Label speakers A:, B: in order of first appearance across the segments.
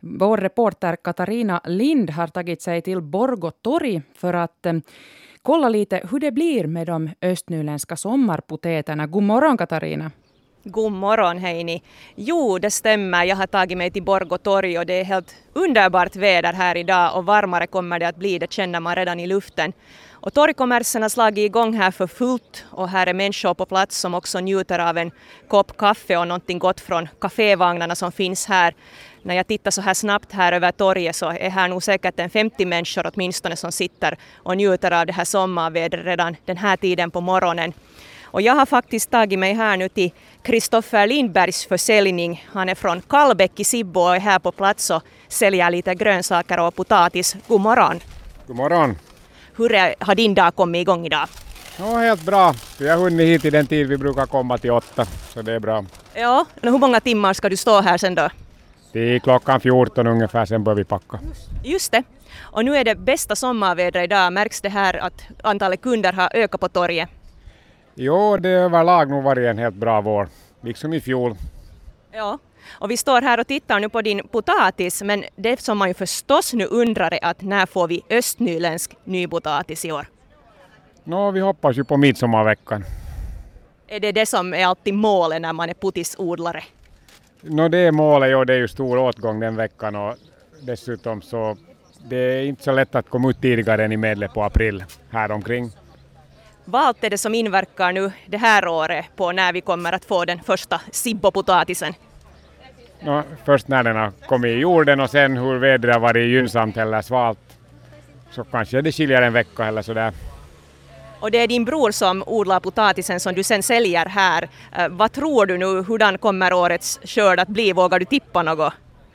A: Vår reporter Katarina Lind har tagit sig till Borgå-torg för att kolla lite hur det blir med de östnyländska sommarpotäterna. God morgon Katarina.
B: God morgon Heini. Jo, det stämmer. Jag har tagit mig till Borgå-torg och det är helt underbart väder här idag och varmare kommer det att bli, det känner man redan i luften. Och torgkommersen har slagit igång här för fullt och här är människor på plats som också njuter av en kopp kaffe och någonting gott från kafévagnarna som finns här. När jag tittar så här snabbt här över torget så är här nog säkert en 50 människor åtminstone som sitter och njuter av det här sommarvädret redan den här tiden på morgonen. Och jag har faktiskt tagit mig här nu till Kristoffer Lindbergs försäljning. Han är från Kallbäck i Sibbo och är här på plats och säljer lite grönsaker och potatis. God morgon.
C: God morgon.
B: Hur har din dag kommit igång idag?
C: Ja, helt bra. Vi har hunnit hit i den tid vi brukar komma till 8, så det är bra.
B: Ja, hur många timmar ska du stå här sen då?
C: Det är klockan 14 ungefär, sen börjar vi packa.
B: Just det. Och nu är det bästa sommarvädret idag. Märks det här att antalet kunder har ökat på torget?
C: Jo, det är överlag nog varit en helt bra vår, liksom i fjol.
B: Ja, och vi står här och tittar nu på din potatis, men det som man ju förstås nu undrar är att när får vi östnyländsk nypotatis i år?
C: Vi hoppas ju på midsommarveckan.
B: Är det det som är alltid målet när man är potisodlare?
C: Det är målet, och det är ju stor åtgång den veckan och dessutom så det är inte så lätt att komma ut tidigare än i medel på april här omkring.
B: Vad är det som inverkar nu det här året på när vi kommer att få den första Sibbo-potatisen?
C: Först när den har kommit i jorden och sen hur vädret har varit gynnsamt eller svalt. Så kanske det skiljer en vecka eller sådär.
B: Och det är din bror som odlar potatisen som du sen säljer här. Vad tror du nu, hurdan kommer årets skörd att bli? Vågar du tippa något?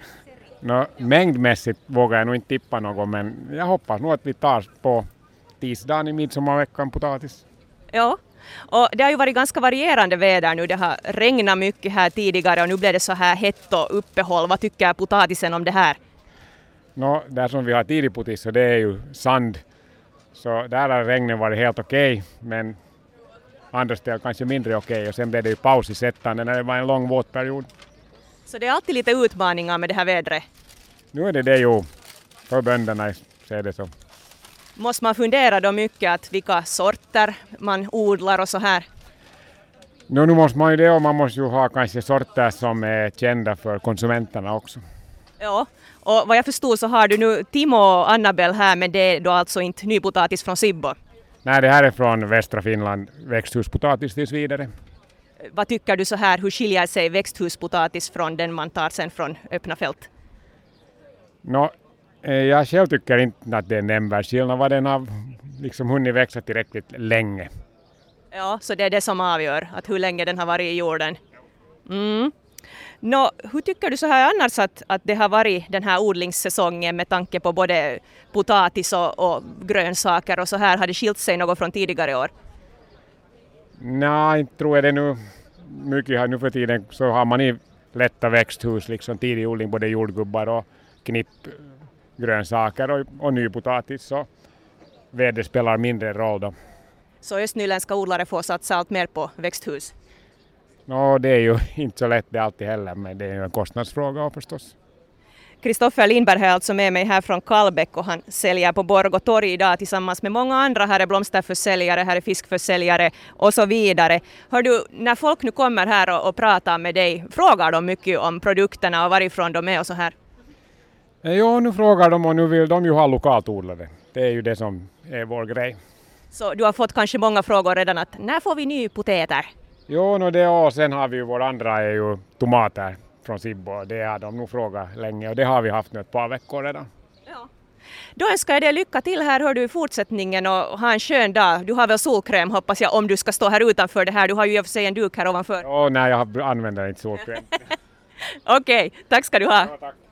C: Mängdmässigt vågar jag nog inte tippa något, men jag hoppas nog att vi tar på tisdagen i midsommarveckan potatis.
B: Ja, och det har ju varit ganska varierande väder nu. Det har regnat mycket här tidigare och nu blev det så här hett och uppehåll. Vad tycker potatisen om det här?
C: Där som vi har tidig potis så det är ju sand. Så där har regnen varit helt okej, men andra ställen kanske mindre okej. Och sen blev det ju paus i sättande när det var en lång våtperiod.
B: Så det är alltid lite utmaningar med det här vädret?
C: Nu är det ju för bönderna, så är det så.
B: Måste man fundera då mycket att vilka sorter man odlar och så här?
C: Nu måste man ju det, och man måste ju ha kanske sorter som är kända för konsumenterna också.
B: Ja, och vad jag förstod så har du nu Timo och Annabel här, men det är då alltså inte nypotatis från Sibbo?
C: Nej, det här är från västra Finland, växthuspotatis tills vidare.
B: Vad tycker du så här, hur skiljer sig växthuspotatis från den man tar sen från öppna fält?
C: Jag själv tycker inte att det är nämnvärd skillnad vad den har liksom hunnit växa tillräckligt länge.
B: Ja, så det är det som avgör, att hur länge den har varit i jorden. Hur tycker du så här annars att det har varit den här odlingssäsongen med tanke på både potatis och grönsaker och så här? Har det skilt sig något från tidigare år?
C: Nej, inte tror jag det nu. Mycket här nu för tiden så har man i lätta växthus, liksom tidig odling, både jordgubbar och knippgrönsaker och nypotatis, så väder spelar mindre roll då.
B: Så östnyländska odlare får satsa allt mer på växthus?
C: Det är ju inte så lätt det alltid heller, men det är ju en kostnadsfråga förstås.
B: Kristoffer Lindberg är alltså med mig här från Kallbäck och han säljer på Borgå-torg idag tillsammans med många andra. Här är blomsterförsäljare, här är fiskförsäljare och så vidare. Hör du, när folk nu kommer här och pratar med dig, frågar de mycket om produkterna och varifrån de är och så här?
C: Jo, nu frågar de och nu vill de ju ha lokalt odlade. Det är ju det som är vår grej.
B: Så du har fått kanske många frågor redan att när får vi ny potäter?
C: Jo, det och sen har vi ju vår andra är ju tomater från Sibbo. Det har de nog frågat länge och det har vi haft nu ett par veckor redan.
B: Ja. Då önskar jag dig lycka till här, hör du, i fortsättningen och ha en skön dag. Du har väl solkräm hoppas jag om du ska stå här utanför det här. Du har ju i och för sig en duk här ovanför.
C: Nej, jag använder inte solkräm.
B: Okej, tack ska du ha.
C: Ja, tack.